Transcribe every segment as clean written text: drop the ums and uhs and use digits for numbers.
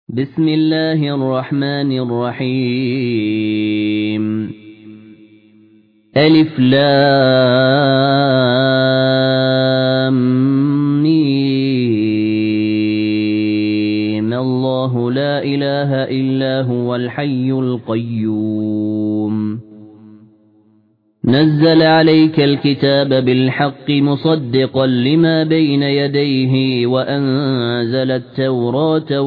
بسم الله الرحمن الرحيم ألف لام ميم الله لا إله إلا هو الحي القيوم نزل عليك الكتاب بالحق مصدقا لما بين يديه وأنزل التوراة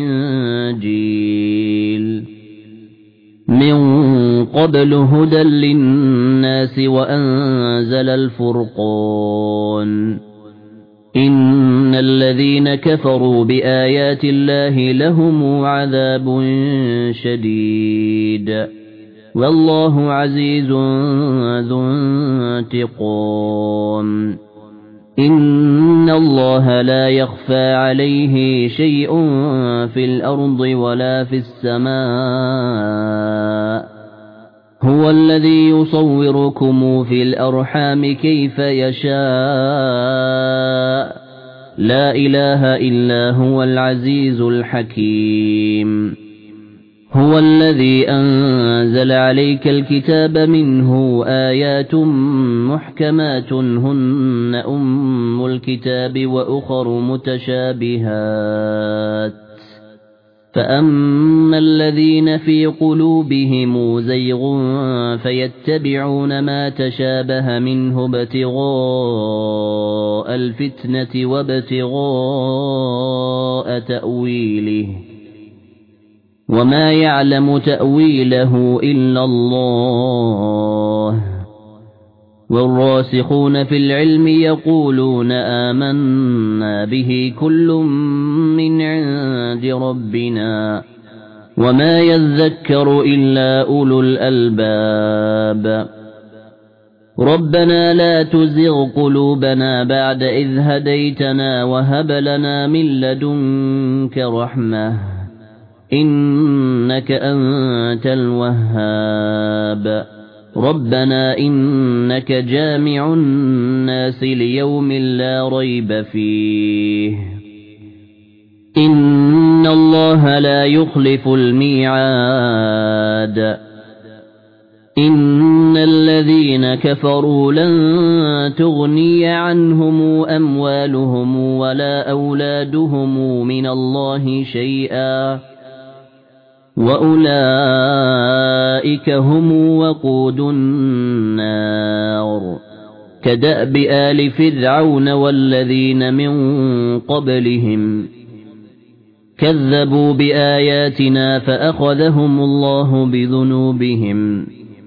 والإنجيل من قبل هدى للناس وأنزل الفرقان إن الذين كفروا بآيات الله لهم عذاب شديد والله عزيز ذو انتقام إن الله لا يخفى عليه شيء في الأرض ولا في السماء هو الذي يصوركم في الأرحام كيف يشاء لا إله إلا هو العزيز الحكيم هو الذي أنزل عليك الكتاب منه آيات محكمات هن أم الكتاب وأخر متشابهات فأما الذين في قلوبهم زيغ فيتبعون ما تشابه منه ابتغاء الفتنة وابتغاء تأويله وما يعلم تأويله إلا الله والراسخون في العلم يقولون آمنا به كل من عند ربنا وما يذكر إلا أولو الألباب ربنا لا تزغ قلوبنا بعد إذ هديتنا وهب لنا من لدنك رحمة إنك أنت الوهاب ربنا إنك جامع الناس ليوم لا ريب فيه إن الله لا يخلف الميعاد إن الذين كفروا لن تغني عنهم أموالهم ولا أولادهم من الله شيئا وأولئك هم وقود النار كدأب آل فرعون والذين من قبلهم كذبوا بآياتنا فأخذهم الله بذنوبهم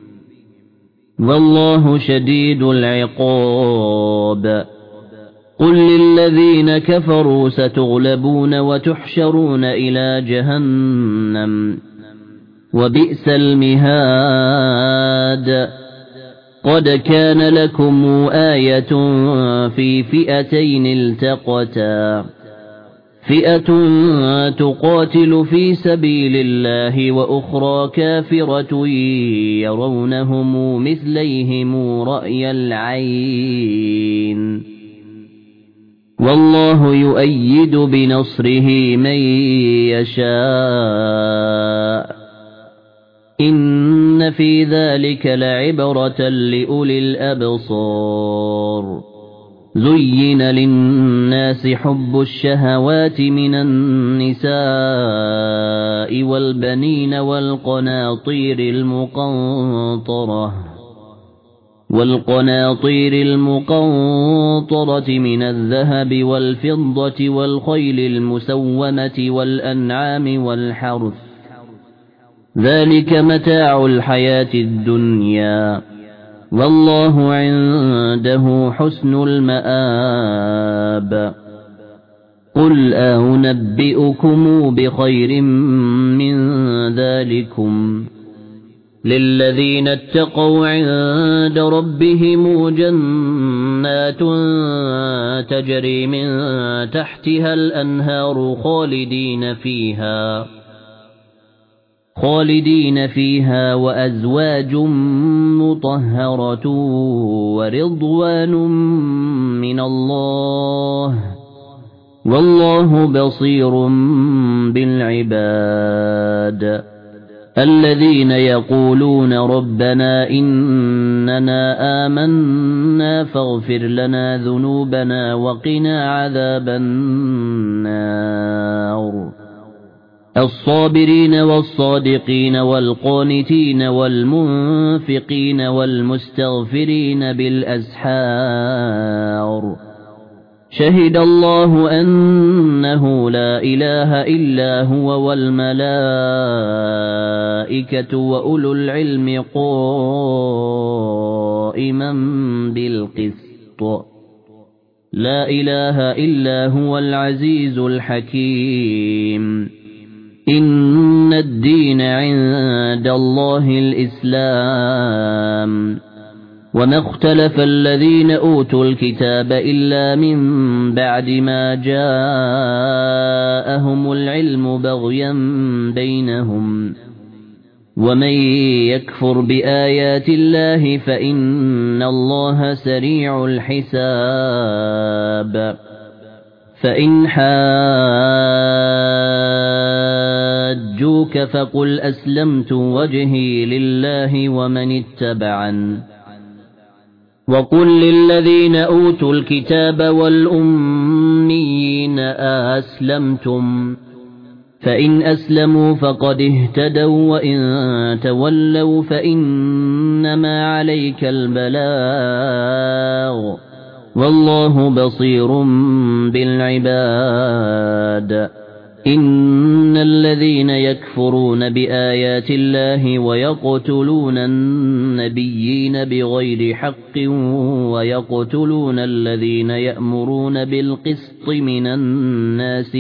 والله شديد العقاب قل للذين كفروا ستغلبون وتحشرون إلى جهنم وبئس المهاد قد كان لكم آية في فئتين التقتا فئة تقاتل في سبيل الله وأخرى كافرة يرونهم مثليهم رأي العين والله يؤيد بنصره من يشاء إن في ذلك لعبرة لأولي الأبصار زين للناس حب الشهوات من النساء والبنين والقناطير المقنطرة من الذهب والفضة والخيل المسومة والأنعام والحرث ذلك متاع الحياة الدنيا والله عنده حسن المآب قل أنبئكم بخير من ذلكم للذين اتقوا عند ربهم جنات تجري من تحتها الأنهار خالدين فيها وأزواج مطهرة ورضوان من الله والله بصير بالعباد الذين يقولون ربنا إننا آمنا فاغفر لنا ذنوبنا وقنا عذاب النار الصابرين والصادقين والقانتين والمنفقين والمستغفرين بالأسحار شهد الله أنه لا إله إلا هو والملائكة وأولو العلم قائما بالقسط لا إله إلا هو العزيز الحكيم إن الدين عند الله الإسلام وما اختلف الذين أوتوا الكتاب إلا من بعد ما جاءهم العلم بغيا بينهم ومن يكفر بآيات الله فإن الله سريع الحساب فإن حاجوك فقل أسلمت وجهي لله ومن اتبعن وقل للذين أوتوا الكتاب والأميين أسلمتم فإن أسلموا فقد اهتدوا وإن تولوا فإنما عليك البلاغ والله بصير بالعباد إن الذين يكفرون بآيات الله ويقتلون النبيين بغير حق ويقتلون الذين يأمرون بالقسط من الناس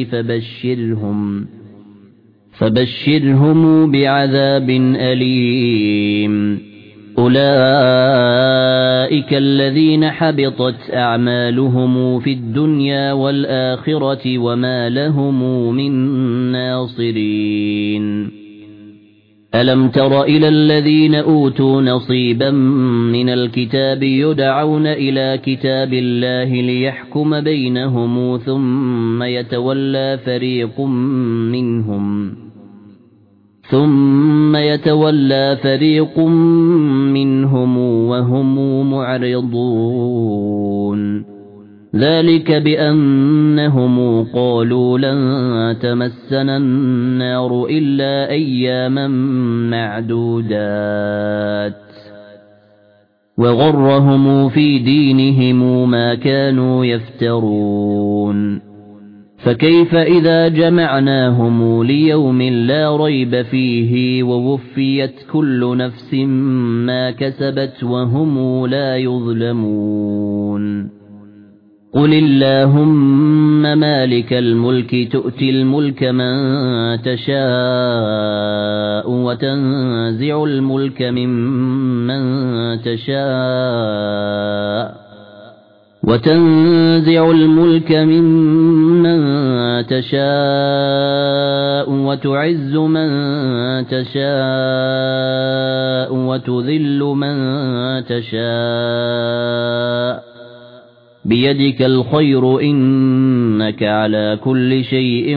فبشرهم بعذاب أليم أولئك الذين حبطت أعمالهم في الدنيا والآخرة وما لهم من ناصرين ألم تر إلى الذين أوتوا نصيبا من الكتاب يدعون إلى كتاب الله ليحكم بينهم ثم يتولى فريق منهم وهم معرضون ذلك بأنهم قالوا لن تمسنا النار إلا أياما معدودات وغرهم في دينهم ما كانوا يفترون فكيف إذا جمعناهم ليوم لا ريب فيه ووفيت كل نفس ما كسبت وهم لا يظلمون قل اللهم مالك الملك تؤتي الملك من تشاء وتنزع الملك ممن تشاء وتعز من تشاء وتذل من تشاء بيدك الخير إنك على كل شيء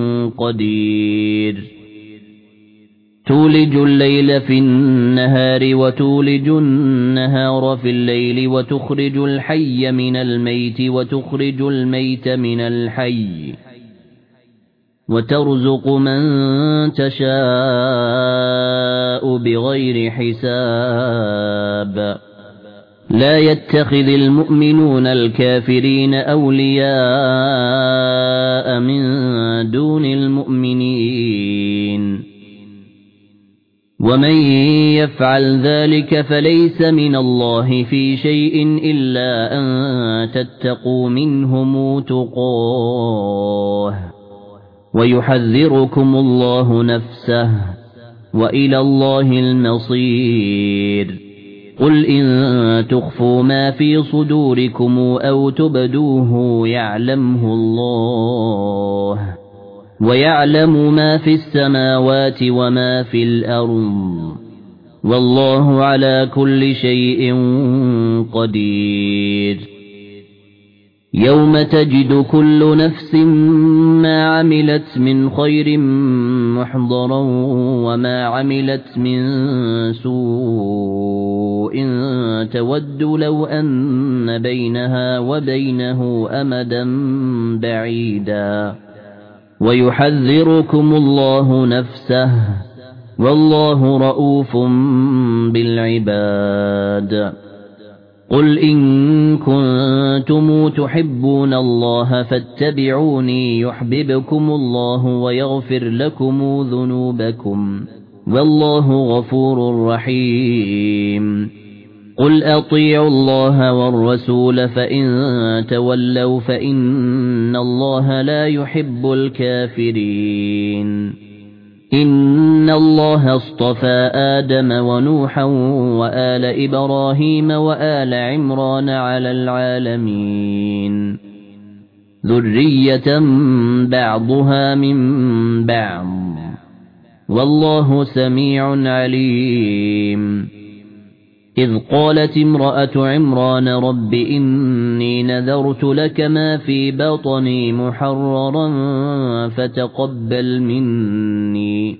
قدير تولج الليل في النهار وتولج النهار في الليل وتخرج الحي من الميت وتخرج الميت من الحي وترزق من تشاء بغير حساب لا يتخذ المؤمنون الكافرين أولياء من دون المؤمنين ومن يفعل ذلك فليس من الله في شيء إلا أن تتقوا منهم تقاه ويحذركم الله نفسه وإلى الله المصير قل إن تخفوا ما في صدوركم أو تبدوه يعلمه الله ويعلم ما في السماوات وما في الأرض والله على كل شيء قدير يوم تجد كل نفس ما عملت من خير محضرا وما عملت من سوء تود لو أن بينها وبينه أمدا بعيدا ويحذركم الله نفسه والله رؤوف بالعباد قل إن كنتم تحبون الله فاتبعوني يحببكم الله ويغفر لكم ذنوبكم والله غفور رحيم قل أطيعوا الله والرسول فإن تولوا فإن الله لا يحب الكافرين إن الله اصطفى آدم ونوحا وآل إبراهيم وآل عمران على العالمين ذرية بعضها من بعض والله سميع عليم إذ قالت امرأة عمران رب إني نذرت لك ما في بطني محررا فتقبل مني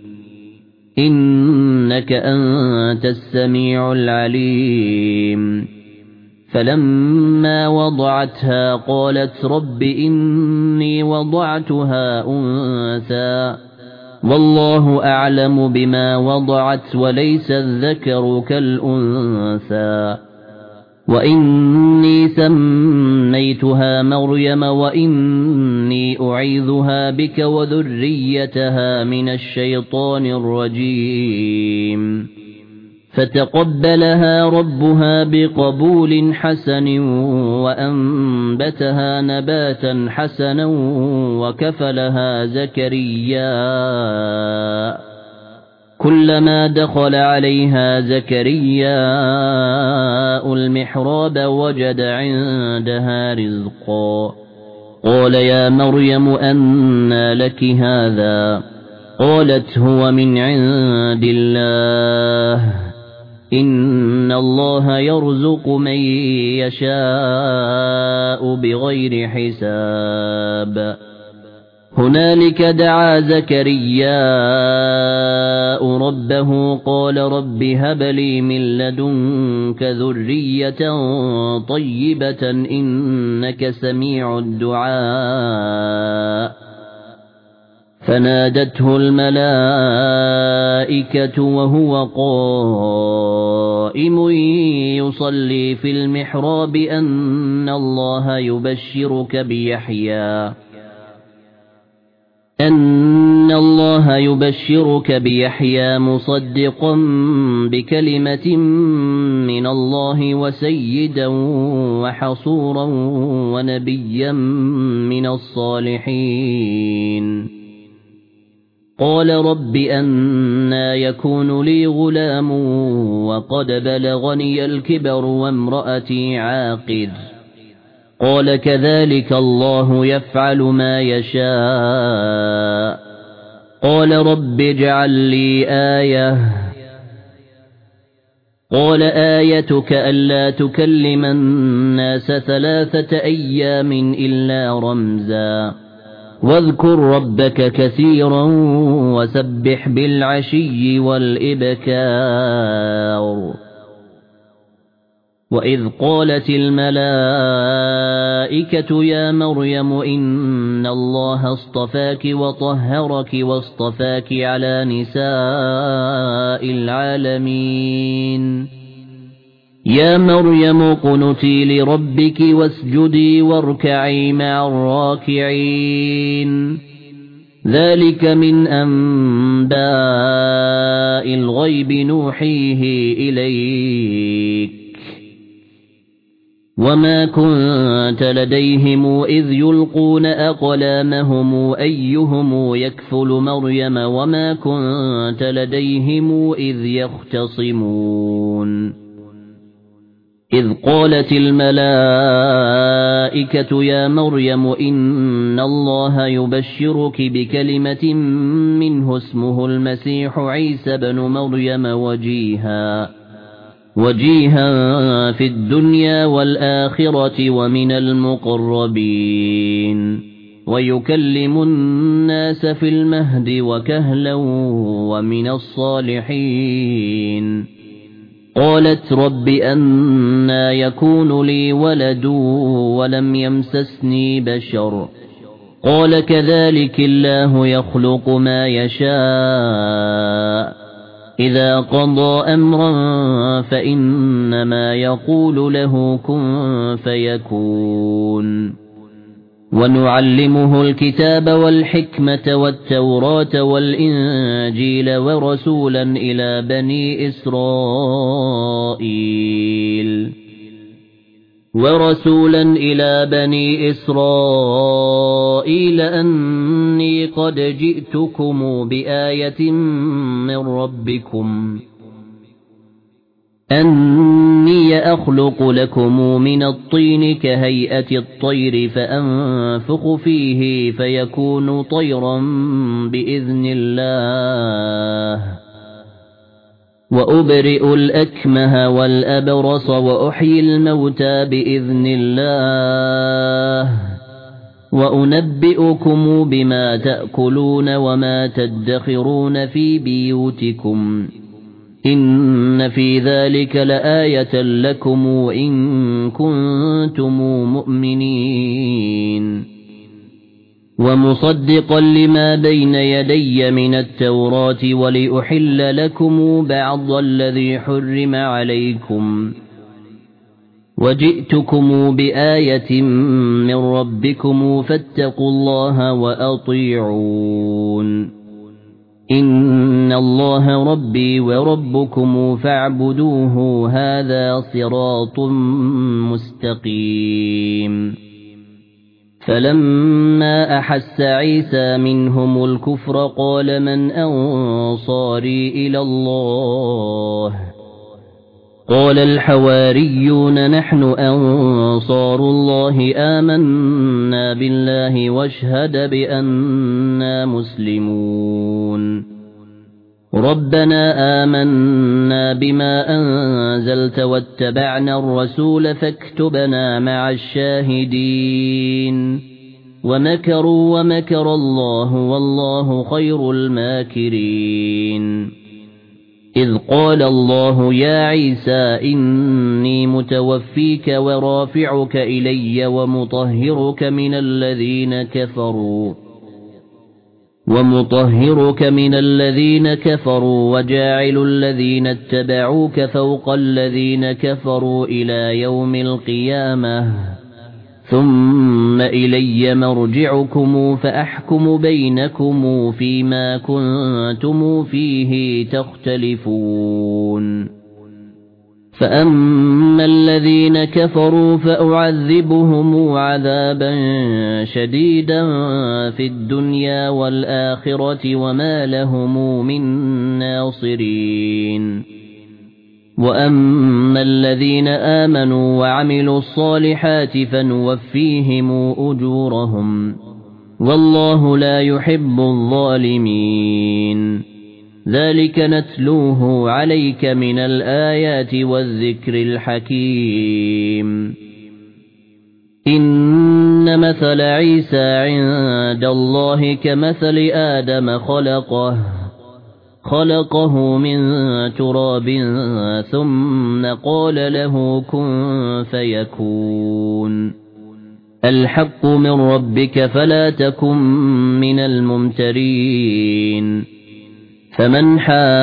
إنك أنت السميع العليم فلما وضعتها قالت رب إني وضعتها أنثى والله أعلم بما وضعت وليس الذكر كالأنثى وإني سميتها مريم وإني أعيذها بك وذريتها من الشيطان الرجيم فتقبلها ربها بقبول حسن وأنبتها نباتا حسنا وكفلها زكريا كلما دخل عليها زكريا المحراب وجد عندها رزقا قال يا مريم أنى لك هذا قالت هو من عند الله إن الله يرزق من يشاء بغير حساب هنالك دعا زكريا ربه قال رب هب لي من لدنك ذرية طيبة إنك سميع الدعاء فنادته الملائكة وهو قائم يصلي في المحراب أن الله يبشرك بيحيى مصدقا بكلمة من الله وسيدا وحصورا ونبيا من الصالحين قال رب أنى يكون لي غلام وقد بلغني الكبر وامرأتي عاقر قال كذلك الله يفعل ما يشاء قال رب اجعل لي آية قال آيتك ألا تكلم الناس 3 أيام إلا رمزا واذكر ربك كثيرا وسبح بالعشي والإبكار وإذ قالت الملائكة يا مريم إن الله اصطفاك وطهرك واصطفاك على نساء العالمين يا مريم قنتي لربك واسجدي واركعي مع الراكعين ذلك من أنباء الغيب نوحيه إليك وما كنت لديهم إذ يلقون أقلامهم أيهم يكفل مريم وما كنت لديهم إذ يختصمون إذ قالت الملائكة يا مريم إن الله يبشرك بكلمة منه اسمه المسيح عيسى بن مريم وجيها في الدنيا والآخرة ومن المقربين ويكلم الناس في المهد وكهلا ومن الصالحين قالت رب أنى يكون لي ولد ولم يمسسني بشر قال كذلك الله يخلق ما يشاء إذا قضى أمرا فإنما يقول له كن فيكون ونعلمه الكتاب والحكمة والتوراة والإنجيل ورسولا إلى بني إسرائيل أني قد جئتكم بآية من ربكم أني أخلق لكم من الطين كهيئة الطير فأنفخ فيه فيكون طيرا بإذن الله وأبرئ الأكمه والأبرص وأحيي الموتى بإذن الله وأنبئكم بما تأكلون وما تدخرون في بيوتكم إن في ذلك لآية لكم وإن كنتم مؤمنين ومصدقا لما بين يدي من التوراة ولأحل لكم بعض الذي حرم عليكم وجئتكم بآية من ربكم فاتقوا الله وأطيعون إن الله ربي وربكم فاعبدوه هذا صراط مستقيم فلما أحس عيسى منهم الكفر قال من أنصاري إلى الله قال الحواريون نحن أنصار الله آمنا بالله واشهد بأننا مسلمون ربنا آمنا بما أنزلت واتبعنا الرسول فاكتبنا مع الشاهدين ومكروا ومكر الله والله خير الماكرين إذ قال الله يا عيسى إني متوفيك ورافعك إلي ومطهرك من الذين كفروا وجاعل الذين اتبعوك فوق الذين كفروا إلى يوم القيامة ثم إلي مرجعكم فأحكم بينكم فيما كنتم فيه تختلفون فأما الذين كفروا فأعذبهم عذابا شديدا في الدنيا والآخرة وما لهم من ناصرين وأما الذين آمنوا وعملوا الصالحات فنوفيهم أجورهم والله لا يحب الظالمين ذلك نتلوه عليك من الآيات والذكر الحكيم إن مثل عيسى عند الله كمثل آدم خلقه من تراب ثم قال له كن فيكون الحق من ربك فلا تكن من الممترين فمن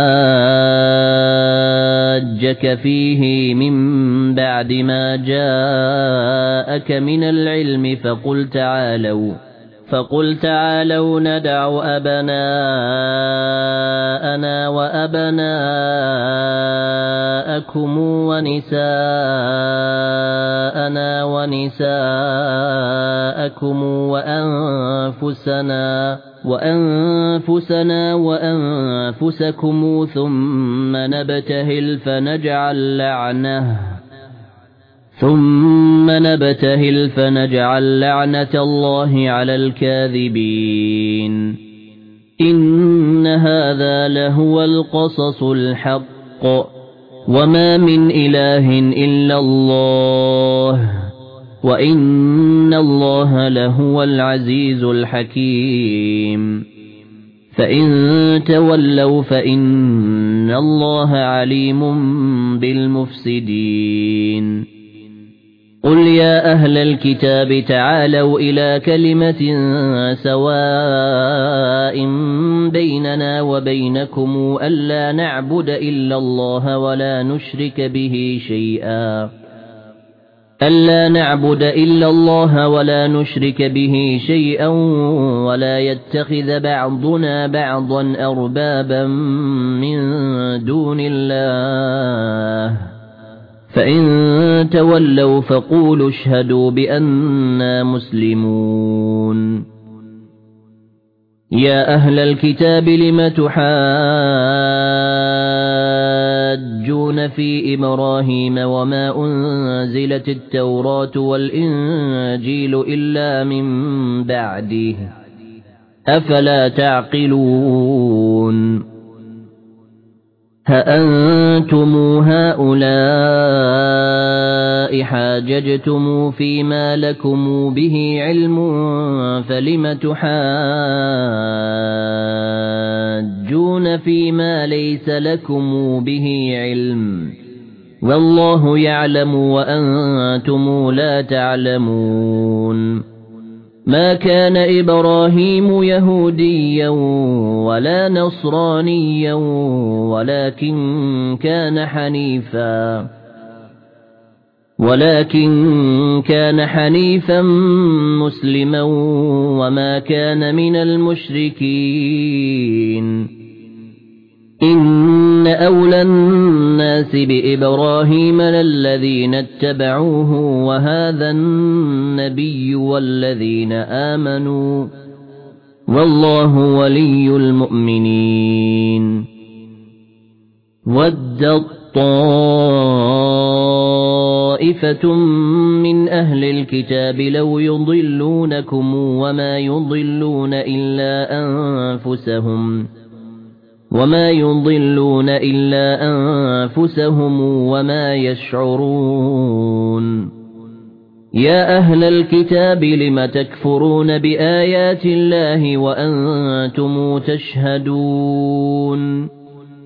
حاجك فيه من بعد ما جاءك من العلم فقل تعالوا ندع أبناءنا وأبناءكم ونساءنا ونساءكم وأنفسنا وأنفسكم ثم نبتهل فنجعل لعنة الله على الكاذبين إن هذا لهو القصص الحق وما من إله إلا الله وإن الله لهو العزيز الحكيم فإن تولوا فإن الله عليم بالمفسدين قل يا أهل الكتاب تعالوا إلى كلمة سواء بيننا وبينكم ألا نعبد إلا الله ولا نشرك به شيئا ولا يتخذ بعضنا بعضا أربابا من دون الله فإن تولوا فقولوا اشهدوا بأننا مسلمون يا أهل الكتاب لم تحاجون في إبراهيم وما أنزلت التوراة والإنجيل إلا من بعده أفلا تعقلون هأنتم هؤلاء حاججتم فيما لكم به علم فلم تحاجون فيما ليس لكم به علم والله يعلم وأنتم لا تعلمون ما كان إبراهيم يهوديا ولا نصرانيا ولكن كان حنيفا مسلما وما كان من المشركين إن أولى الناس بإبراهيم للذين اتبعوه وهذا النبي والذين آمنوا والله ولي المؤمنين ودت طائفة من أهل الكتاب لو يضلونكم وما يضلون إلا أنفسهم وما يشعرون يا أهل الكتاب لم تكفرون بآيات الله وأنتم تشهدون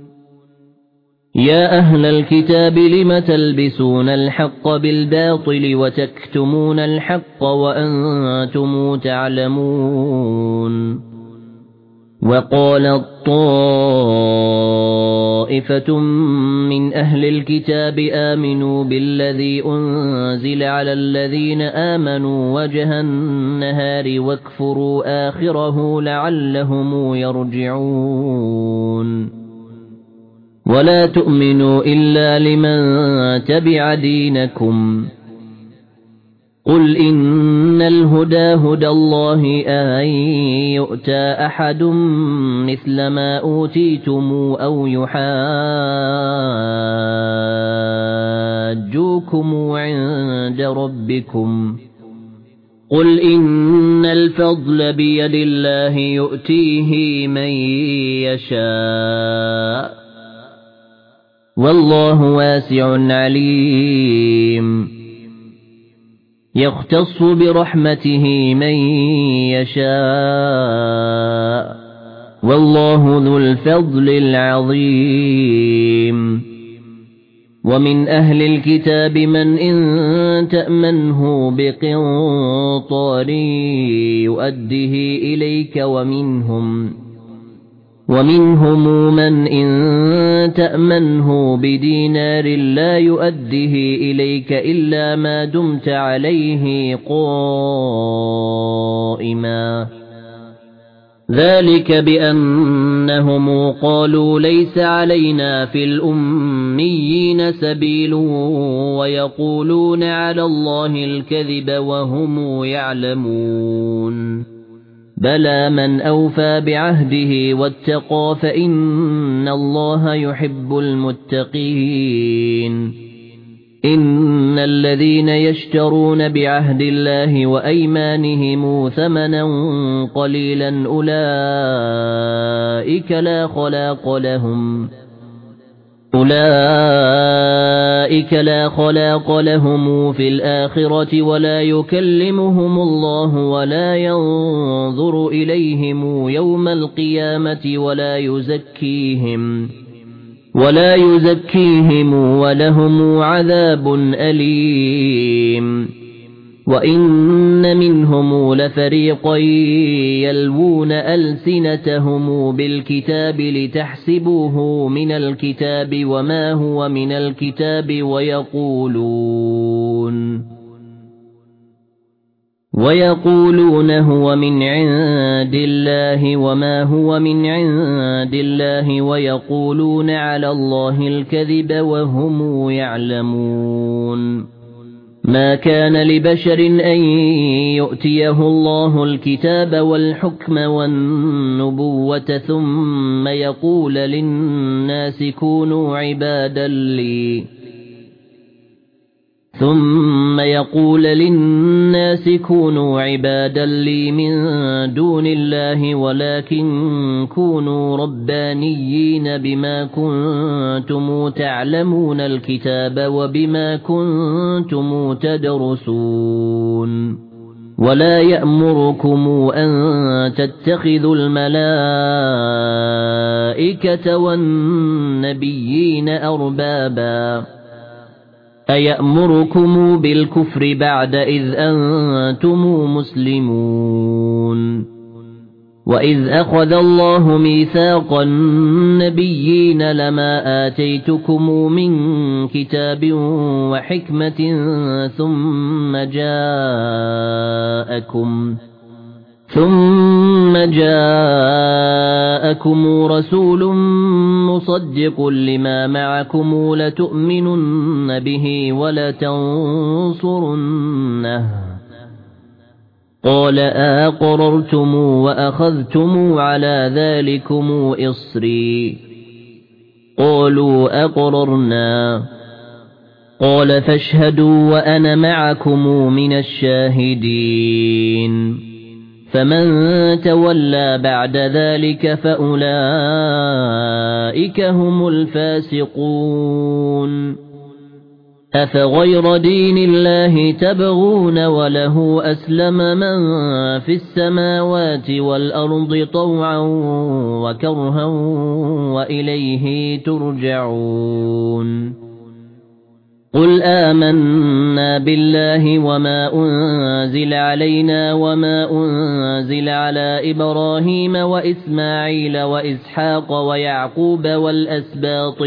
يا أهل الكتاب لم تلبسون الحق بالباطل وتكتمون الحق وأنتم تعلمون وقالت طائفة من أهل الكتاب آمنوا بالذي أنزل على الذين آمنوا وجه النهار واكفروا آخره لعلهم يرجعون ولا تؤمنوا إلا لمن تبع دينكم قل إن الهدى هدى الله أن يؤتى أحد مثل ما أوتيتم أو يحاجوكم عند ربكم قل إن الفضل بيد الله يؤتيه من يشاء والله واسع عليم يختص برحمته من يشاء والله ذو الفضل العظيم ومن أهل الكتاب من إن تأمنه بقنطار يؤده إليك ومنهم من إن تأمنه بدينار لا يؤده إليك إلا ما دمت عليه قائما ذلك بأنهم قالوا ليس علينا في الأميين سبيل ويقولون على الله الكذب وهم يعلمون بلى من أوفى بعهده واتقى فإن الله يحب المتقين إن الذين يشترون بعهد الله وأيمانهم ثمنا قليلا أولئك لا خلاق لهم أولئك لا خلاق لهم في الآخرة ولا يكلمهم الله ولا ينظر إليهم يوم القيامة ولا يزكيهم ولهم عذاب أليم وإن منهم لفريقا يلوون ألسنتهم بالكتاب لتحسبوه من الكتاب وما هو من الكتاب ويقولون هو من عند الله وما هو من عند الله ويقولون على الله الكذب وهم يعلمون ما كان لبشر أن يؤتيه الله الكتاب والحكم والنبوة ثم يقول للناس كونوا عبادا لي من دون الله ولكن كونوا ربانيين بما كنتم تعلمون الكتاب وبما كنتم تدرسون ولا يأمركم أن تتخذوا الملائكة والنبيين أربابا أيأمركم بالكفر بعد إذ أنتم مسلمون وإذ أخذ الله ميثاق النبيين لما آتيتكم من كتاب وحكمة ثم جاءكم رسول مصدق لما معكم لتؤمنن به ولتنصرنه قال أقررتم وأخذتم على ذلكم إصري قالوا أقررنا قال فاشهدوا وأنا معكم من الشاهدين فمن تولى بعد ذلك فأولئك هم الفاسقون أفغير دين الله تبغون وله أسلم من في السماوات والأرض طوعا وكرها وإليه ترجعون قل آمنا بالله وما أنزل علينا وما أنزل على إبراهيم وإسماعيل وإسحاق ويعقوب والأسباط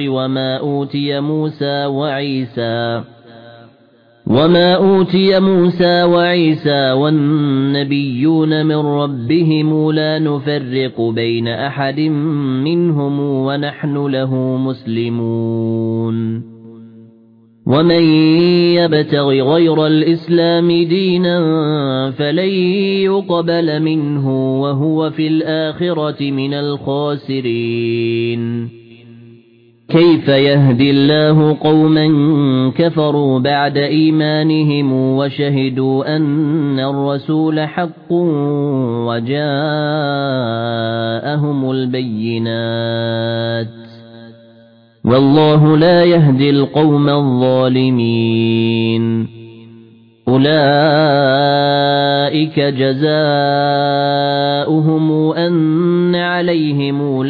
وما أوتي موسى وعيسى والنبيون من ربهم لا نفرق بين أحد منهم ونحن له مسلمون ومن يبتغ غير الإسلام دينا فلن يقبل منه وهو في الآخرة من الخاسرين كيف يهدي الله قوما كفروا بعد إيمانهم وشهدوا أن الرسول حق وجاءهم البينات والله لا يهدي القوم الظالمين أولئك جزاؤهم أن عليهم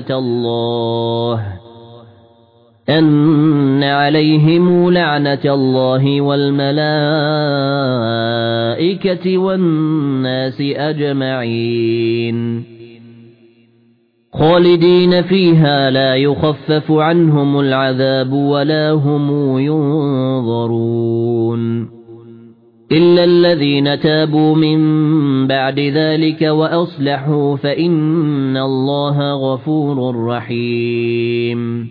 لعنة الله والملائكة والناس أجمعين خالدين فيها لا يخفف عنهم العذاب ولا هم ينظرون إلا الذين تابوا من بعد ذلك وأصلحوا فإن الله غفور رحيم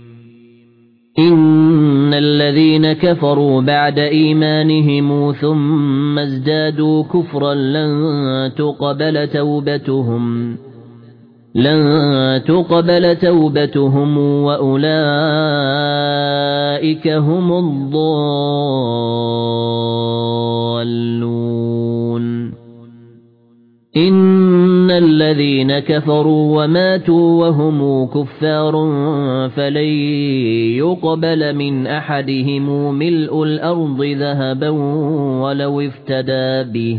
إن الذين كفروا بعد إيمانهم ثم ازدادوا كفرا لن تقبل توبتهم وأولئك هم الضالون إن الذين كفروا وماتوا وهم كفار فلن يقبل من أحدهم ملء الأرض ذهبا ولو افتدى به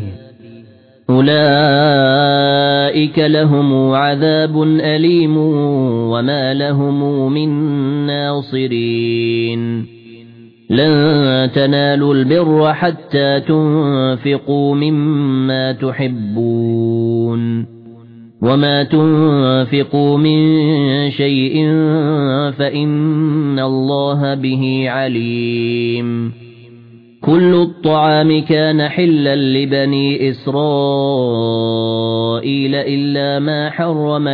أولئك لهم عذاب أليم وما لهم من ناصرين لن تنالوا البر حتى تنفقوا مما تحبون وما تنفقوا من شيء فإن الله به عليم كل الطعام كان حلا لبني إسرائيل إلا ما حرم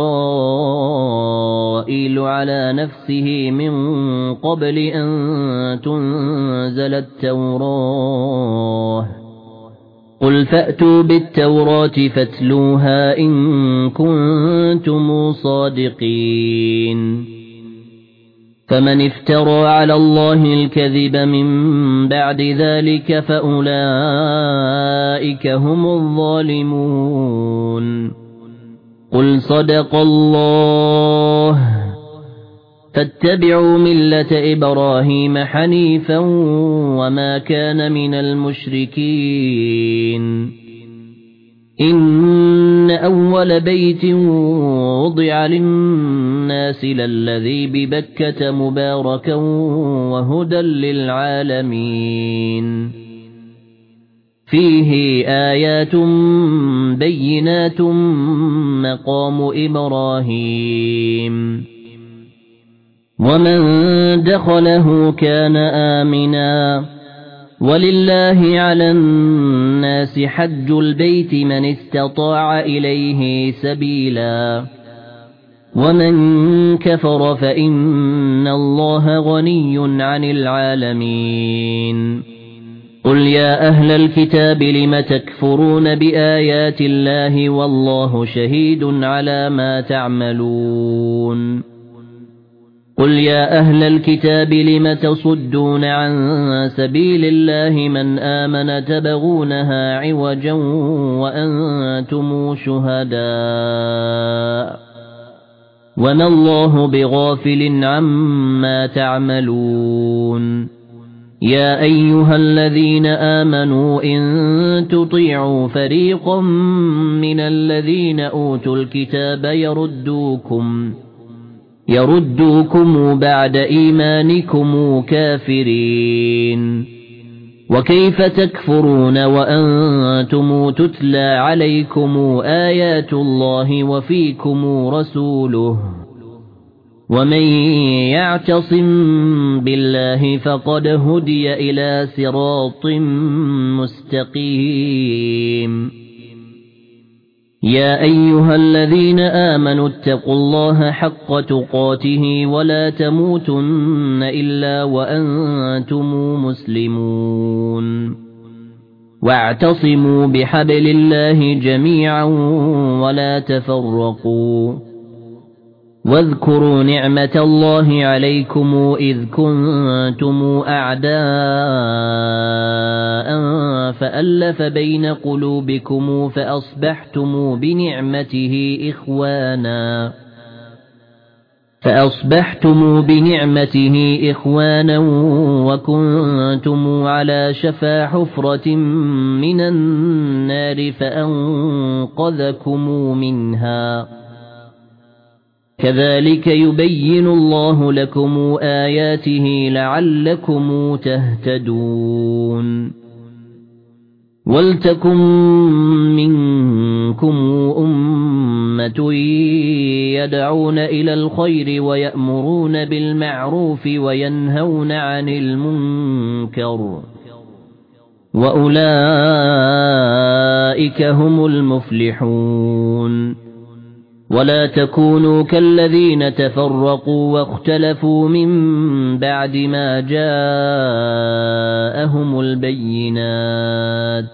إسرائيل على نفسه من قبل أن تنزل التوراة قل فأتوا بالتوراة فاتلوها إن كنتم صادقين فمن افترى على الله الكذب من بعد ذلك فأولئك هم الظالمون قل صدق الله فاتبعوا ملة إبراهيم حنيفا وما كان من المشركين إن أول بيت وضع للناس للذي ببكة مباركا وهدى للعالمين فيه آيات بينات مقام إبراهيم ومن دخله كان آمنا ولله على الناس حج البيت من استطاع إليه سبيلا ومن كفر فإن الله غني عن العالمين قل يا أهل الكتاب لم تكفرون بآيات الله والله شهيد على ما تعملون قل يا أهل الكتاب لم تصدون عن سبيل الله من آمن تبغونها عوجا وأنتم شهداء وما الله بغافل عما تعملون يا أيها الذين آمنوا إن تطيعوا فريقا من الذين أوتوا الكتاب يردوكم بعد إيمانكم كافرين وكيف تكفرون وأنتم تتلى عليكم آيات الله وفيكم رسوله ومن يعتصم بالله فقد هدي إلى صراط مستقيم يا أيها الذين آمنوا اتقوا الله حق تقاته ولا تموتن إلا وأنتم مسلمون واعتصموا بحبل الله جميعا ولا تفرقوا واذكروا نعمة الله عليكم إذ كنتم أعداء فألف بين قلوبكم فأصبحتم بنعمته إخوانا وكنتم على شفا حفرة من النار فأنقذكم منها كذلك يبين الله لكم آياته لعلكم تهتدون ولتكن منكم أمة يدعون إلى الخير ويأمرون بالمعروف وينهون عن المنكر وأولئك هم المفلحون ولا تكونوا كالذين تفرقوا واختلفوا من بعد ما جاءهم البينات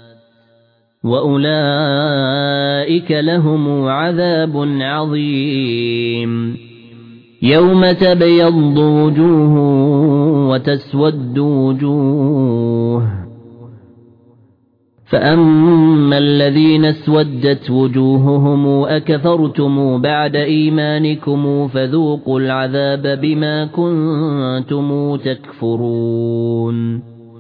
وأولئك لهم عذاب عظيم يوم تبيض وجوه وتسود وجوه فأما الذين اسودت وجوههم أكفرتم بعد إيمانكم فذوقوا العذاب بما كنتم تكفرون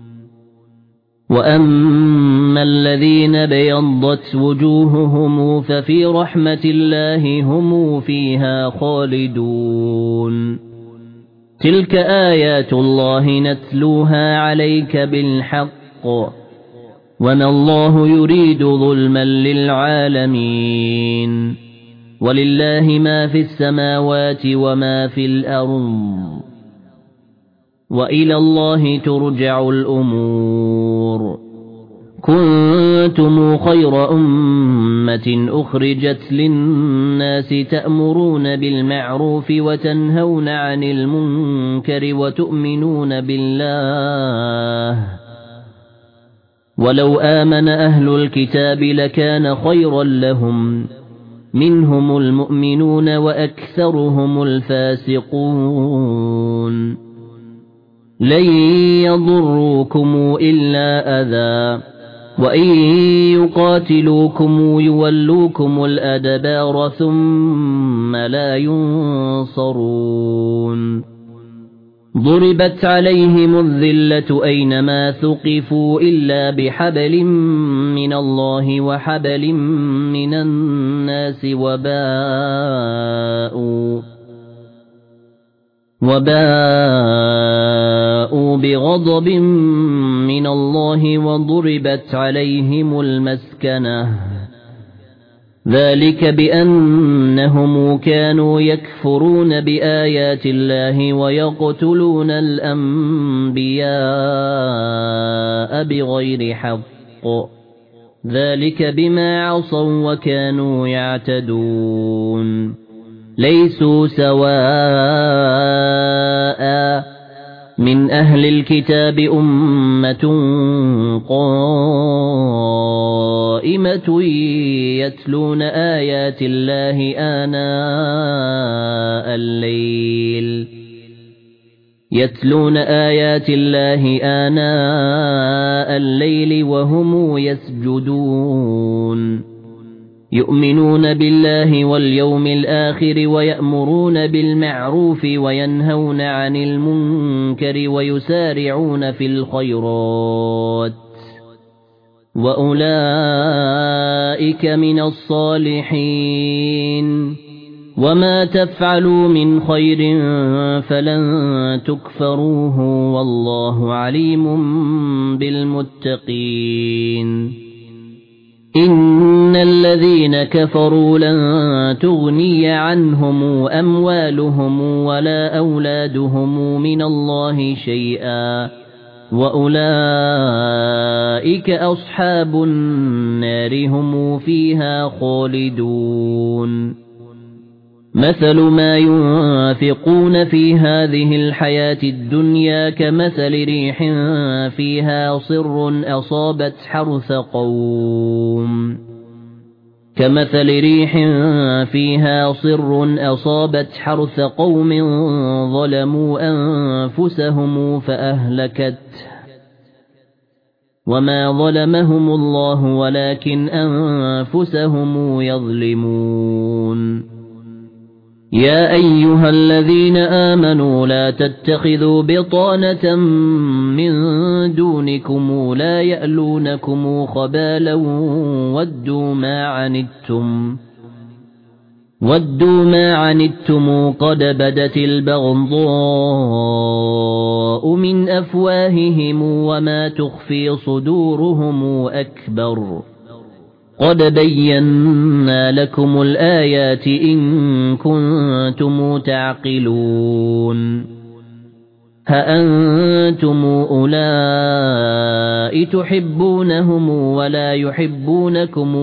وأما الذين بيضت وجوههم ففي رحمة الله هم فيها خالدون تلك آيات الله نتلوها عليك بالحق وما الله يريد ظلما للعالمين ولله ما في السماوات وما في الأرض وإلى الله ترجع الأمور كنتم خير أمة أخرجت للناس تأمرون بالمعروف وتنهون عن المنكر وتؤمنون بالله ولو آمن أهل الكتاب لكان خيرا لهم منهم المؤمنون وأكثرهم الفاسقون لن يضروكم إلا أذى وإن يقاتلوكم يولوكم الأدبار ثم لا ينصرون ضربت عليهم الذلة أينما ثقفوا إلا بحبل من الله وحبل من الناس وباءوا بغضب من الله وضربت عليهم المسكنة ذلك بأنهم كانوا يكفرون بآيات الله ويقتلون الأنبياء بغير حق ذلك بما عصوا وكانوا يعتدون ليسوا سواء من أهل الكتاب أمة قائمة يتلون آيات الله آناء الليل وهم يسجدون يؤمنون بالله واليوم الآخر ويأمرون بالمعروف وينهون عن المنكر ويسارعون في الخيرات وأولئك من الصالحين وما تفعلوا من خير فلن تكفروه والله عليم بالمتقين إن الذين كفروا لن تغني عنهم أموالهم ولا أولادهم من الله شيئا وأولئك أصحاب النار هم فيها خالدون مثل ما ينفقون في هذه الحياة الدنيا كمثل ريح فيها صر أصابت حرث قوم ظلموا أنفسهم فأهلكته وما ظلمهم الله ولكن أنفسهم يظلمون يا أيها الذين آمنوا لا تتخذوا بطانة من دونكم لا يألونكم خبالا ودوا ما عنتم قد بدت البغضاء من أفواههم وما تخفي صدورهم أكبر قد بينا لكم الآيات إن كنتم تعقلون هأنتم أولئك تحبونهم ولا يحبونكم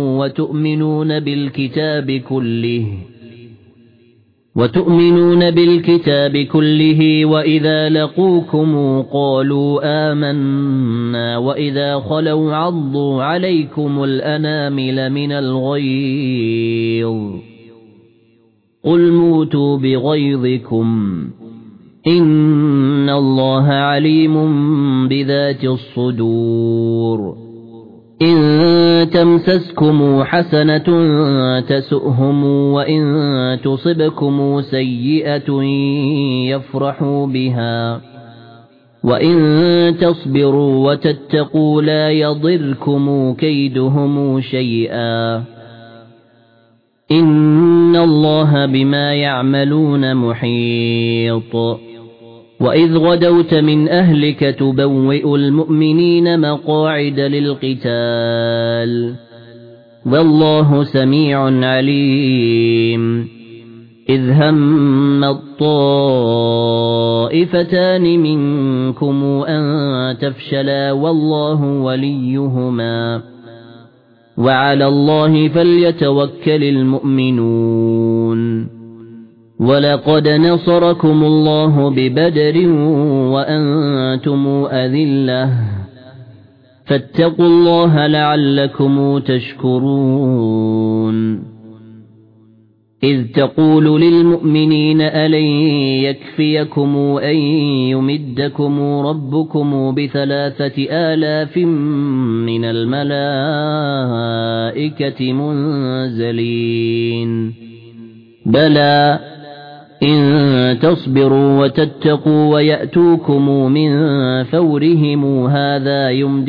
وتؤمنون بالكتاب كله وإذا لقوكم قالوا آمنا وإذا خلوا عضوا عليكم الأنامل من الغيظ قل موتوا بغيظكم إن الله عليم بذات الصدور إن تمسسكم حسنة تسؤهم وإن تصبكم سيئة يفرحوا بها وإن تصبروا وتتقوا لا يضركم كيدهم شيئا إن الله بما يعملون محيط وإذ غدوت من أهلك تبوئ المؤمنين مقاعد للقتال والله سميع عليم إذ هم الطائفتان منكم أن تفشلا والله وليهما وعلى الله فليتوكل المؤمنون ولقد نصركم الله ببدر وأنتم أذلة فاتقوا الله لعلكم تشكرون إذ تقول للمؤمنين ألن يكفيكم أن يمدكم ربكم ب3,000 من الملائكة منزلين بلى إن تصبروا وتتقوا ويأتوكم من فورهم هذا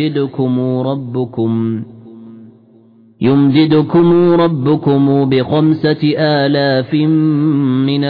يمددكم ربكم ب5,000 من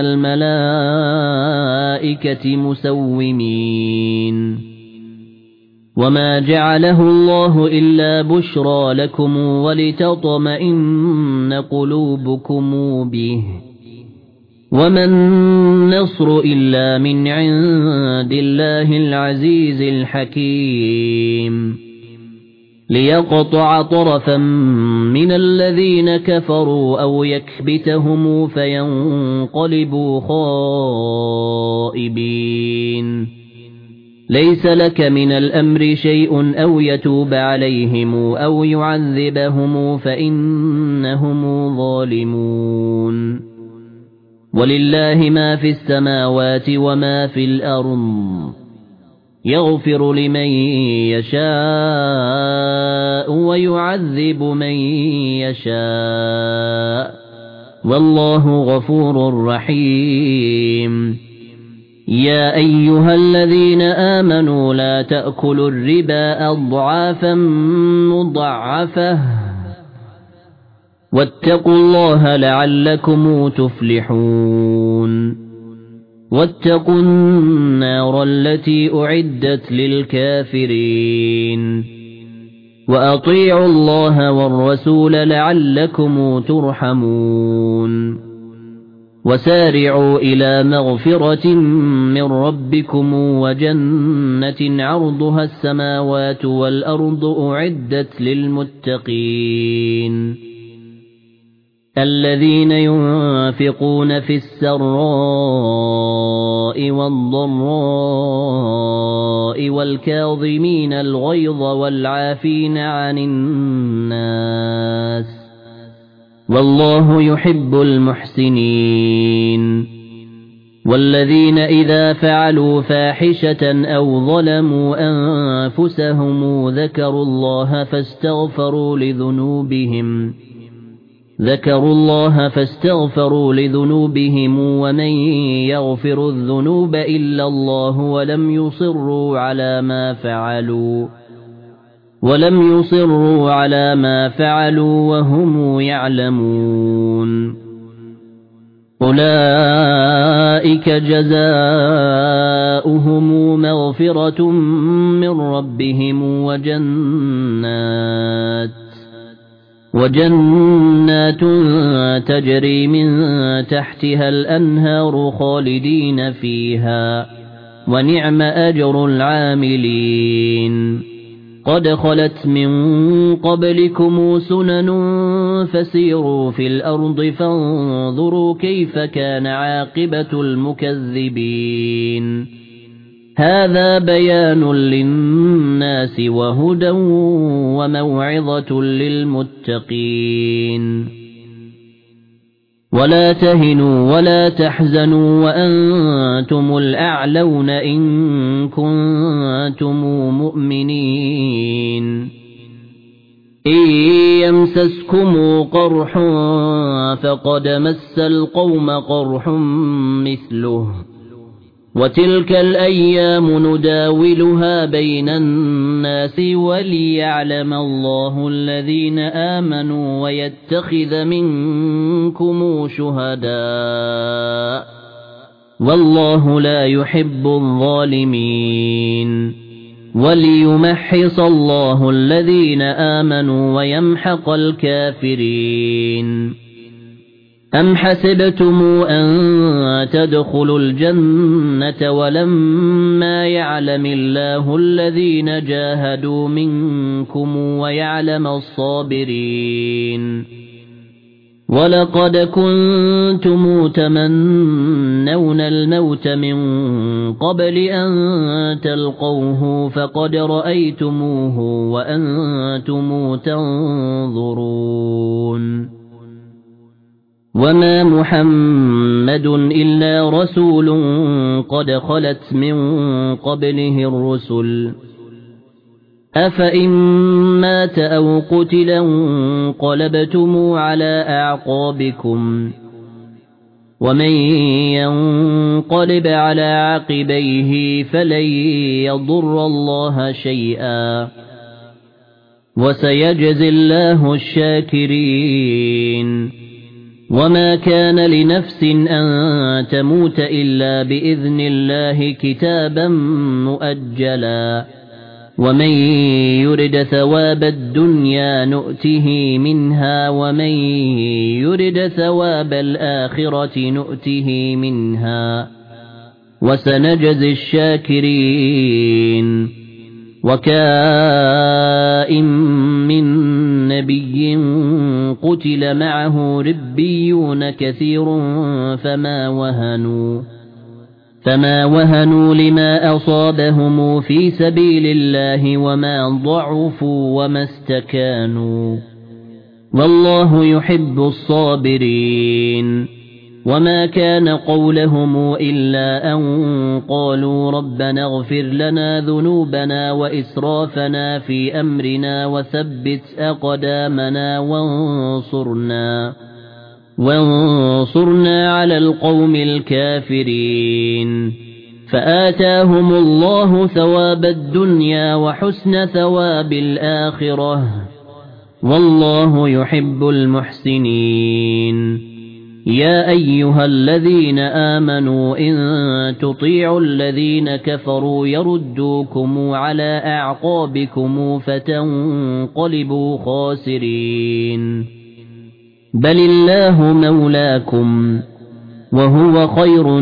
الملائكة مسومين وما جعله الله إلا بشرى لكم ولتطمئن قلوبكم به وما النصر إلا من عند الله العزيز الحكيم ليقطع طرفا من الذين كفروا أو يكبتهم فينقلبوا خائبين ليس لك من الأمر شيء أو يتوب عليهم أو يعذبهم فإنهم ظالمون ولله ما في السماوات وما في الأرض يغفر لمن يشاء ويعذب من يشاء والله غفور رحيم يا أيها الذين آمنوا لا تأكلوا الربا أضعافا مضاعفة واتقوا الله لعلكم تفلحون واتقوا النار التي أعدت للكافرين وأطيعوا الله والرسول لعلكم ترحمون وسارعوا إلى مغفرة من ربكم وجنة عرضها السماوات والأرض أعدت للمتقين الذين ينفقون في السراء والضراء والكاظمين الغيظ والعافين عن الناس والله يحب المحسنين والذين إذا فعلوا فاحشة أو ظلموا أنفسهم ذكروا الله فاستغفروا لذنوبهم ومن يغفر الذنوب إلا الله ولم يصروا على ما فعلوا وهم يعلمون أولئك جزاؤهم مغفرة من ربهم وجنات تجري من تحتها الأنهار خالدين فيها ونعم أجر العاملين قد خلت من قبلكم سنن فسيروا في الأرض فانظروا كيف كان عاقبة المكذبين هذا بيان للناس وهدى وموعظة للمتقين ولا تهنوا ولا تحزنوا وأنتم الأعلون إن كنتم مؤمنين إن يمسسكم قرح فقد مس القوم قرح مثله وتلك الأيام نداولها بين الناس وليعلم الله الذين آمنوا ويتخذ منكم شهداء والله لا يحب الظالمين وليمحص الله الذين آمنوا ويمحق الكافرين أم حسبتم أن تدخلوا الجنة ولما يعلم الله الذين جاهدوا منكم ويعلم الصابرين ولقد كنتم تمنون الموت من قبل أن تلقوه فقد رأيتموه وأنتم تنظرون وما محمد إلا رسول قد خلت من قبله الرسل أفإن مات أو قتل انقلبتم على أعقابكم ومن ينقلب على عقبيه فلن يضر الله شيئا وسيجزي الله الشاكرين وما كان لنفس أن تموت إلا بإذن الله كتابا مؤجلا ومن يرد ثواب الدنيا نؤته منها ومن يرد ثواب الآخرة نؤته منها وسنجزي الشاكرين وكائن من نبي قتل معه ربيون كثير فما وهنوا لما أصابهم في سبيل الله وما ضعفوا وما استكانوا والله يحب الصابرين وما كان قولهم إلا أن قالوا ربنا اغفر لنا ذنوبنا وإسرافنا في أمرنا وثبت أقدامنا وانصرنا على القوم الكافرين فآتاهم الله ثواب الدنيا وحسن ثواب الآخرة والله يحب المحسنين يا أيها الذين آمنوا إن تطيعوا الذين كفروا يردوكم على أعقابكم فتنقلبوا خاسرين بل الله مولاكم وهو خير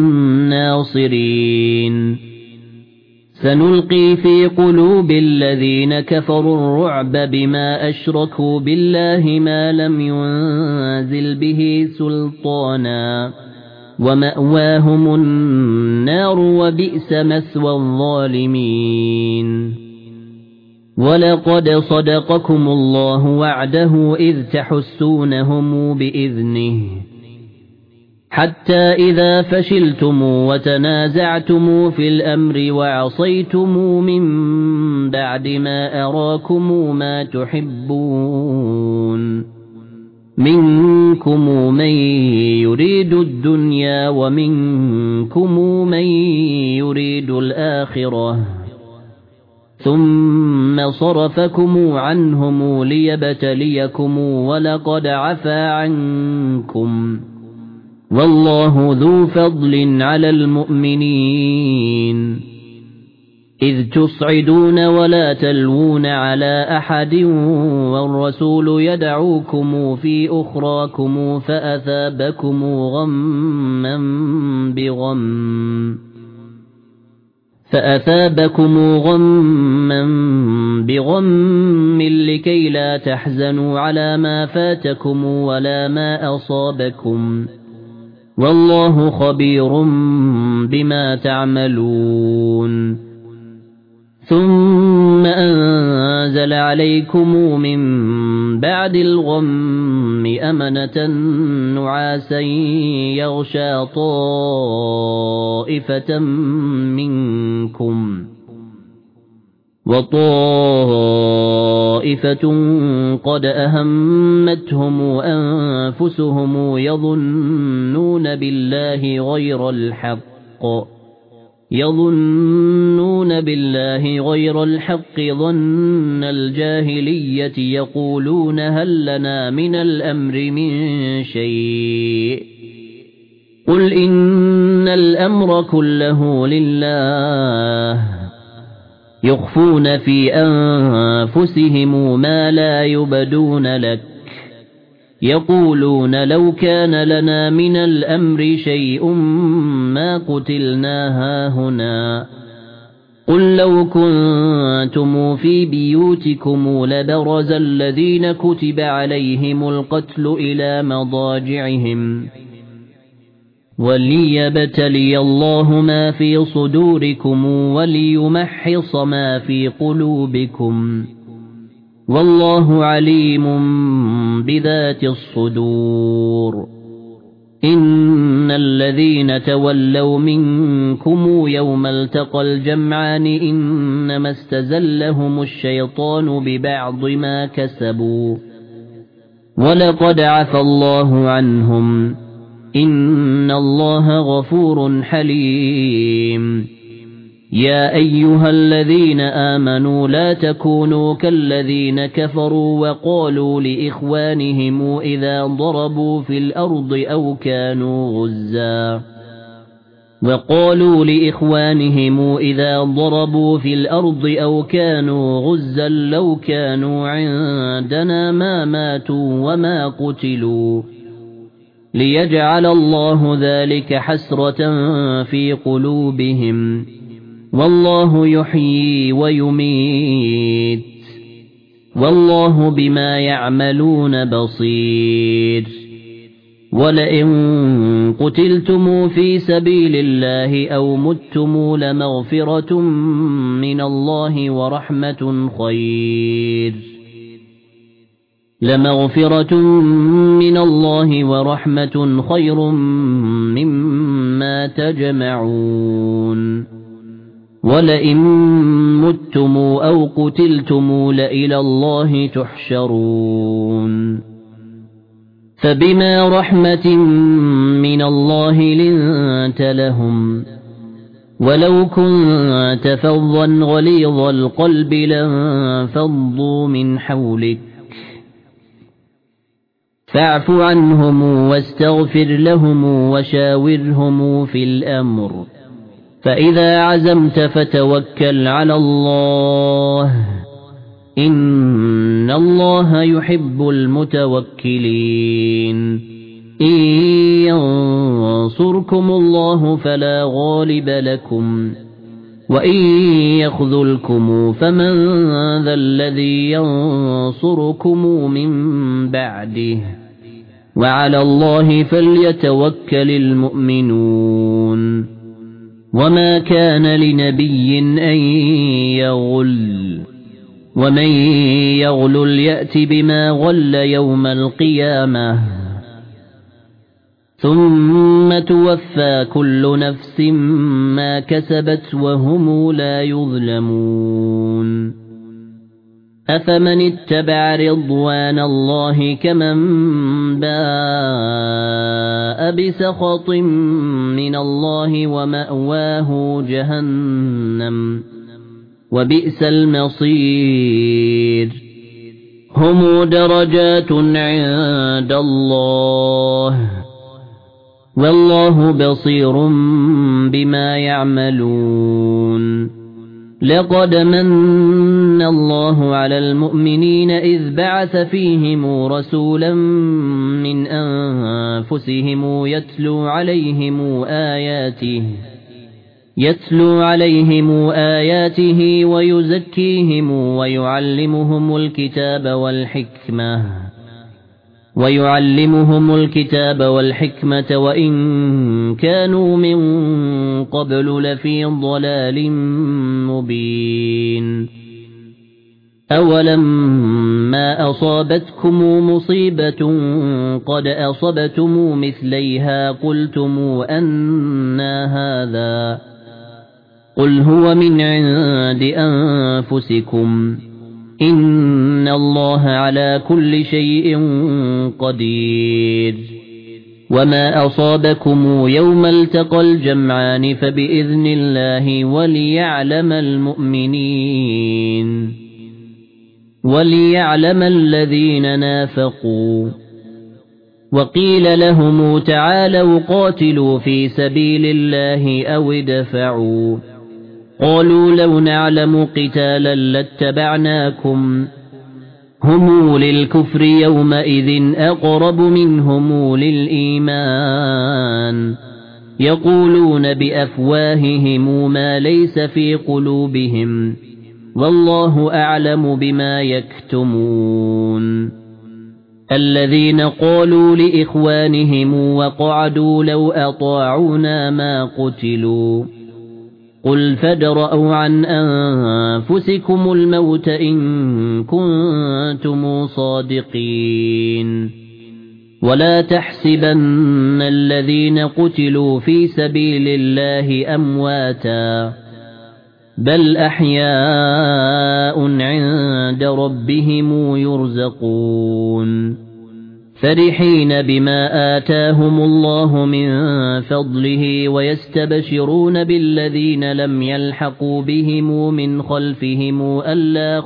الناصرين سنلقي في قلوب الذين كفروا الرعب بما أشركوا بالله ما لم ينزل به سلطانا ومأواهم النار وبئس مثوى الظالمين ولقد صدقكم الله وعده إذ تحسونهم بإذنه حتى إذا فشلتم وتنازعتم في الأمر وعصيتم من بعد ما أراكم ما تحبون منكم من يريد الدنيا ومنكم من يريد الآخرة ثم صرفكم عنهم ليبتليكم ولقد عفا عنكم والله ذو فضل على المؤمنين إذ تصعدون ولا تلوون على أحد والرسول يدعوكم في أخراكم فأثابكم غما بغم لكي لا تحزنوا على ما فاتكم ولا ما أصابكم والله خبير بما تعملون ثم أنزل عليكم من بعد الغم أمنة نعاسا يغشى طائفة منكم وطائفة قد أهمتهم أنفسهم يظنون بالله غير الحق ظن الجاهلية يقولون هل لنا من الأمر من شيء قل إن الأمر كله لله يخفون في أنفسهم ما لا يبدون لك يقولون لو كان لنا من الأمر شيء ما قتلنا هاهنا قل لو كنتم في بيوتكم لبرز الذين كتب عليهم القتل إلى مضاجعهم وليبتلي الله ما في صدوركم وليمحص ما في قلوبكم والله عليم بذات الصدور إن الذين تولوا منكم يوم التقى الجمعان إنما استزلهم الشيطان ببعض ما كسبوا ولقد عفى الله عنهم إن الله غفور حليم يا أيها الذين آمنوا لا تكونوا كالذين كفروا وقالوا لإخوانهم إذا ضربوا في الأرض أو كانوا غزا لو كانوا عندنا ما ماتوا وما قتلوا ليجعل الله ذلك حسرة في قلوبهم والله يحيي ويميت والله بما يعملون بصير ولئن قتلتم في سبيل الله أو متم لمغفرة من الله ورحمة خير مما تجمعون ولئن متم أو قتلتم لإلى الله تحشرون فبما رحمة من الله لنت لهم ولو كنت فظا غليظ القلب لانفضوا من حولك فاعف عنهم واستغفر لهم وشاورهم في الأمر فإذا عزمت فتوكل على الله إن الله يحب المتوكلين إن ينصركم الله فلا غالب لكم وإن يخذلكم فمن ذا الذي ينصركم من بعده وعلى الله فليتوكل المؤمنون وما كان لنبي أن يغل ومن يغل يأت بما غل يوم القيامة ثم توفى كل نفس ما كسبت وهم لا يظلمون أفمن اتبع رضوان الله كمن باء بسخط من الله ومأواه جهنم وبئس المصير هم درجات عند الله والله بصير بما يعملون لقد من الله على المؤمنين إذ بعث فيهم رسولا من أنفسهم يتلو عليهم آياته ويزكيهم ويعلمهم الكتاب والحكمة وإن كانوا من قبل لفي ضلال مبين أولما أصابتكم مصيبة قد أصبتم مثليها قلتم أنى هذا قل هو من عند أنفسكم إن الله على كل شيء قدير وما أصابكم يوم التقى الجمعان فبإذن الله وليعلم الذين نافقوا وقيل لهم تعالوا قاتلوا في سبيل الله أو ادفعوا قالوا لو نعلم قتالا لاتبعناكم هم للكفر يومئذ أقرب منهم للإيمان يقولون بأفواههم ما ليس في قلوبهم والله أعلم بما يكتمون الذين قالوا لإخوانهم وقعدوا لو أطاعونا ما قتلوا قل فادرءوا عن أنفسكم الموت إن كنتم صادقين ولا تحسبن الذين قتلوا في سبيل الله أمواتا بل أحياء عند ربهم يرزقون فرحين بما آتاهم الله من فضله ويستبشرون بالذين لم يلحقوا بهم من خلفهم ألا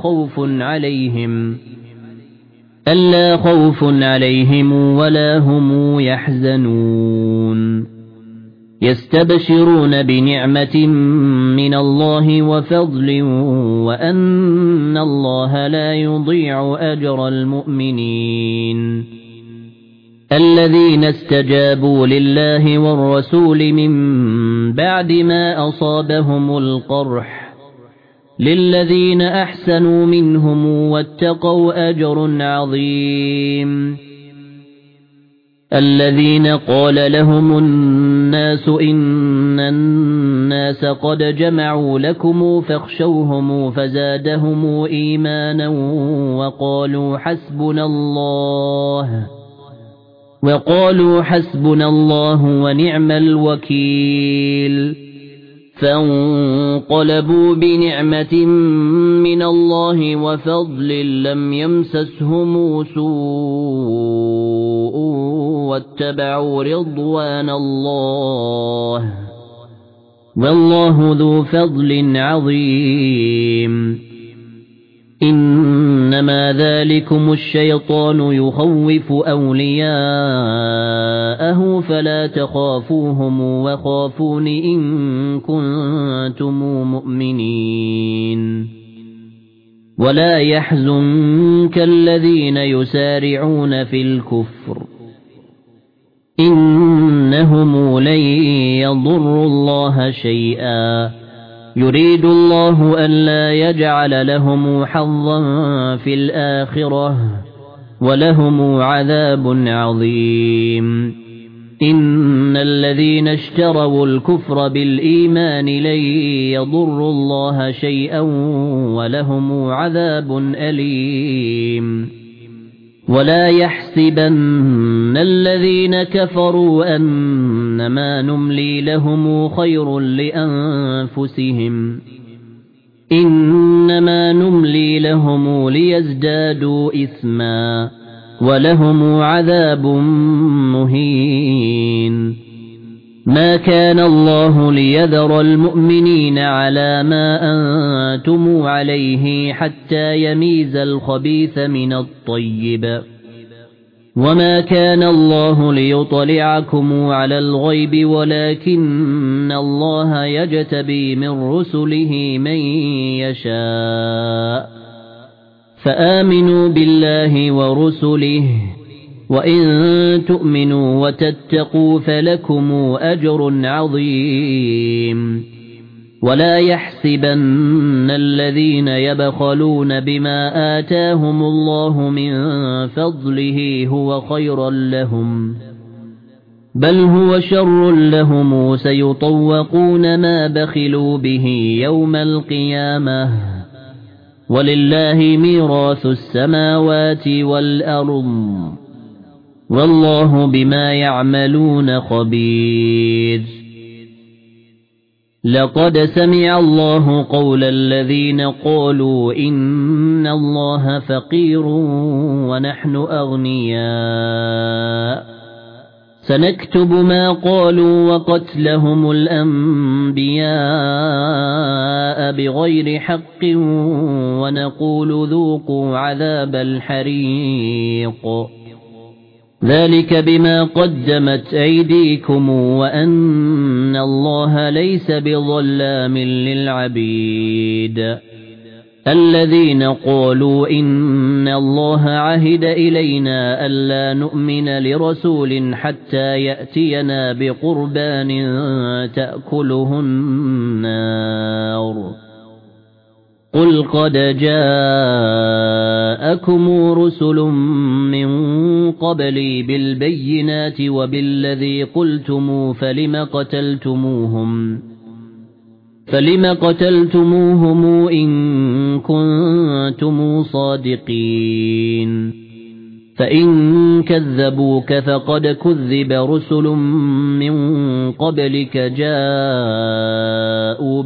خوف عليهم ولا هم يحزنون يستبشرون بنعمة من الله وفضل وأن الله لا يضيع أجر المؤمنين الذين استجابوا لله والرسول من بعد ما أصابهم القرح للذين أحسنوا منهم واتقوا أجر عظيم الذين قال لهم الناس إن الناس قد جمعوا لكم فاخشوهم فزادهم إيمانا وقالوا حسبنا الله ونعم الوكيل فانقلبوا بنعمة من الله وفضل لم يمسسهم سوء واتبعوا رضوان الله والله ذو فضل عظيم إنما ذلكم الشيطان يخوف أولياءه فلا تخافوهم وخافون إن كنتم مؤمنين ولا يحزنك الذين يسارعون في الكفر إنهم لن يضروا الله شيئا يريد الله ألا يجعل لهم حظا في الآخرة ولهم عذاب عظيم إن الذين اشتروا الكفر بالإيمان لن يضروا الله شيئا ولهم عذاب أليم ولا يحسبن الذين كفروا أنما نملي لهم خير لأنفسهم إنما نملي لهم ليزدادوا إثما ولهم عذاب مهين ما كان الله ليذر المؤمنين على ما أنتم عليه حتى يميز الخبيث من الطيب وما كان الله ليطلعكم على الغيب ولكن الله يجتبي من رسله من يشاء فآمنوا بالله ورسله وإن تؤمنوا وتتقوا فلكم أجر عظيم ولا يحسبن الذين يبخلون بما آتاهم الله من فضله هو خيرا لهم بل هو شر لهم سيطوقون ما بخلوا به يوم القيامة ولله ميراث السماوات والأرض والله بما يعملون خبير لقد سمع الله قول الذين قالوا إن الله فقير ونحن أغنياء سنكتب ما قالوا وقتلهم الأنبياء بغير حق ونقول ذوقوا عذاب الحريق ذلك بما قدمت أيديكم وأن الله ليس بظلام للعبيد الذين قالوا إن الله عهد إلينا ألا نؤمن لرسول حتى يأتينا بقربان تأكله النار قل قد جاءكم رسل من قبلي بالبينات وبالذي قلتم فلم قتلتموهم إن كنتم صادقين فإن كذبوك فقد كذب رسل من قبلك جاءوا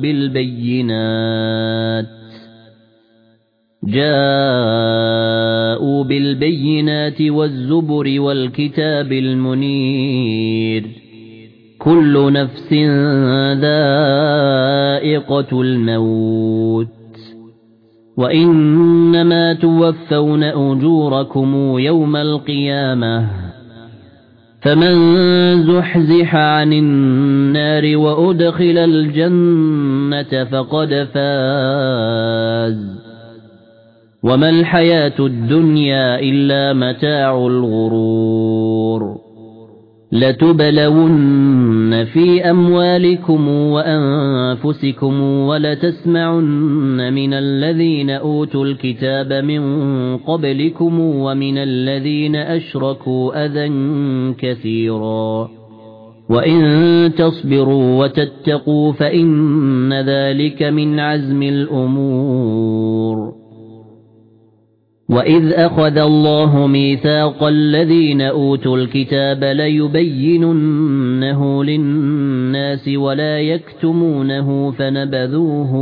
بالبينات والزبر والكتاب المنير كل نفس ذائقة الموت وإنما توفون أجوركم يوم القيامة فمن زحزح عن النار وأدخل الجنة فقد فاز وما الحياة الدنيا إلا متاع الغرور لتبلون في أموالكم وأنفسكم ولتسمعن من الذين أوتوا الكتاب من قبلكم ومن الذين أشركوا أذى كثيرا وإن تصبروا وتتقوا فإن ذلك من عزم الأمور وإذ أخذ الله ميثاق الذين أوتوا الكتاب ليبيننه للناس ولا يكتمونه فنبذوه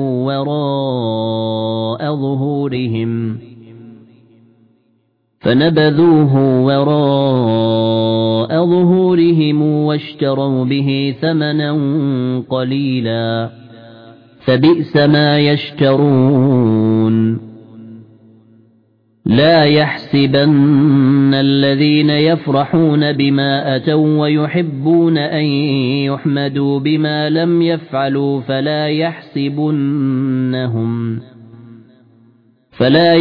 وراء ظهورهم واشتروا به ثمنا قليلا فبئس ما يشترون لا يحسبن الذين يفرحون بما أتوا ويحبون أن يحمدوا بما لم يفعلوا فلا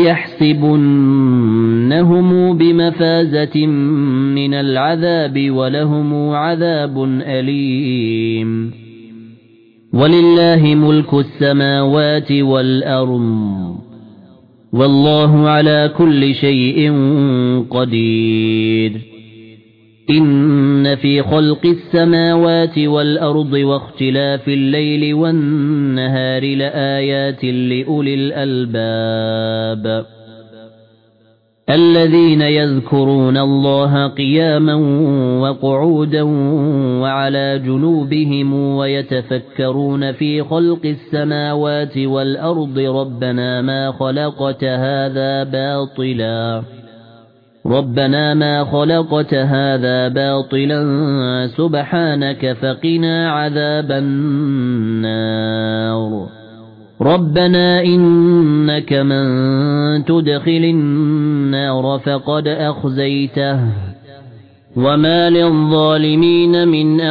يحسبنهم بمفازة من العذاب ولهم عذاب أليم ولله ملك السماوات والأرض والله على كل شيء قدير إن في خلق السماوات والأرض واختلاف الليل والنهار لآيات لأولي الألباب الذين يذكرون الله قياما وقعودا وعلى جنوبهم ويتفكرون في خلق السماوات والأرض ربنا ما خلقت هذا باطلا سبحانك فقنا عذاب النار ربنا إنك من تدخل النار فقد أخزيته وما للظالمين من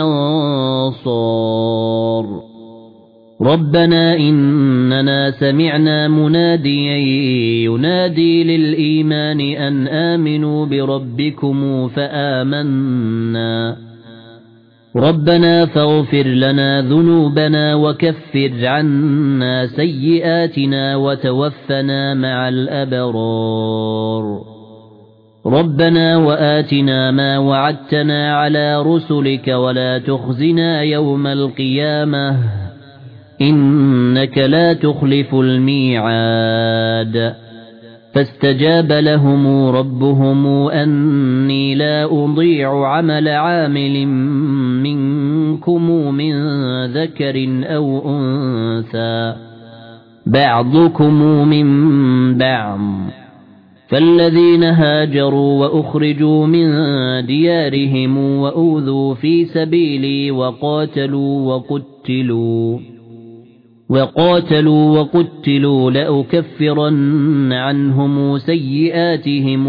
أنصار ربنا إننا سمعنا مناديا ينادي للإيمان أن آمنوا بربكم فآمنا ربنا فاغفر لنا ذنوبنا وكفر عنا سيئاتنا وتوفنا مع الأبرار ربنا وآتنا ما وعدتنا على رسلك ولا تخزنا يوم القيامة إنك لا تخلف الميعاد فاستجاب لهم ربهم أني لا أضيع عمل عامل منكم من ذكر أو أنثى بعضكم من بعض فالذين هاجروا وأخرجوا من ديارهم وأوذوا في سبيلي وقاتلوا وقتلوا لأكفرن عنهم سيئاتهم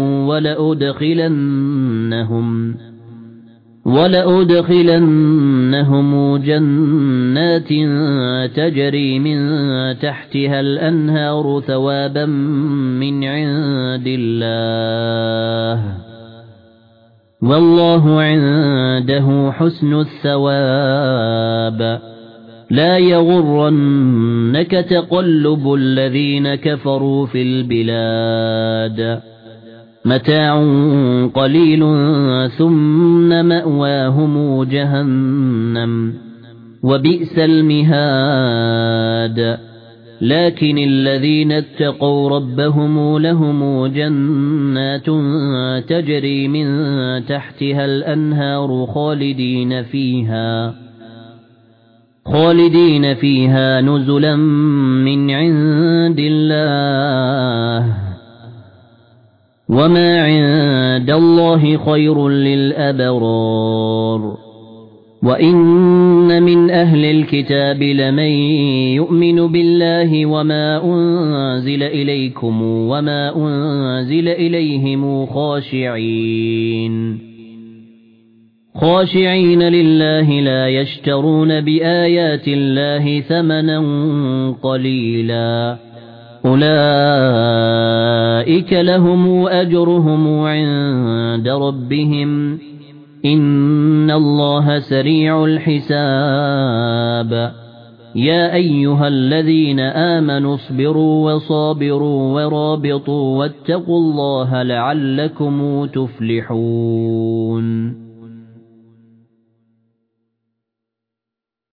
ولأدخلنهم جنات تجري من تحتها الأنهار ثوابا من عند الله والله عنده حسن الثواب لا يغرنك تقلب الذين كفروا في البلاد متاع قليل ثم مأواهم جهنم وبئس المهاد لكن الذين اتقوا ربهم لهم جنات تجري من تحتها الأنهار خالدين فيها نزلا من عند الله وما عند الله خير للأبرار وإن من أهل الكتاب لمن يؤمن بالله وما أنزل إليكم وما أنزل إليهم خاشعين لله لا يشترون بآيات الله ثمنا قليلا أولئك لهم أجرهم عند ربهم إن الله سريع الحساب يا أيها الذين آمنوا اصبروا وصابروا ورابطوا واتقوا الله لعلكم تفلحون